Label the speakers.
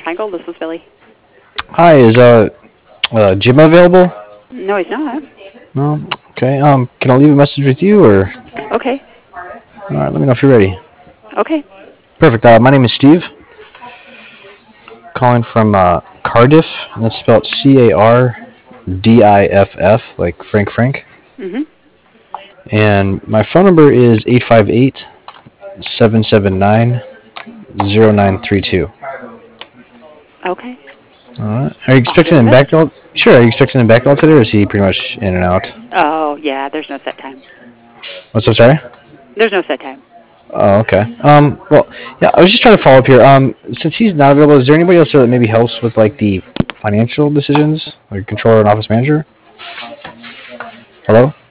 Speaker 1: Triangle. This is Billy.
Speaker 2: Hi, is Jim available?
Speaker 1: No, he's not.
Speaker 2: No. Okay. Can I leave a message with you or?
Speaker 1: Okay.
Speaker 2: All right. Let me know if you're ready.
Speaker 1: Okay.
Speaker 2: Perfect. My name is Steve. Calling from Cardiff, and that's spelled Cardiff, like Frank.
Speaker 1: Mhm.
Speaker 2: And my phone number is 858-779-0932.
Speaker 1: Okay.
Speaker 2: All right. Are you
Speaker 1: I'll give
Speaker 2: expecting
Speaker 1: him a
Speaker 2: him back
Speaker 1: message.
Speaker 2: all? Sure. Are you expecting him back all today, or is he pretty much in and out?
Speaker 1: Oh, yeah. There's no set time.
Speaker 2: What's up? Sorry.
Speaker 1: There's no set time.
Speaker 2: Oh, okay. Well, yeah, I was just trying to follow up here. Since he's not available, is there anybody else that maybe helps with like the financial decisions, like controller and office manager? Hello?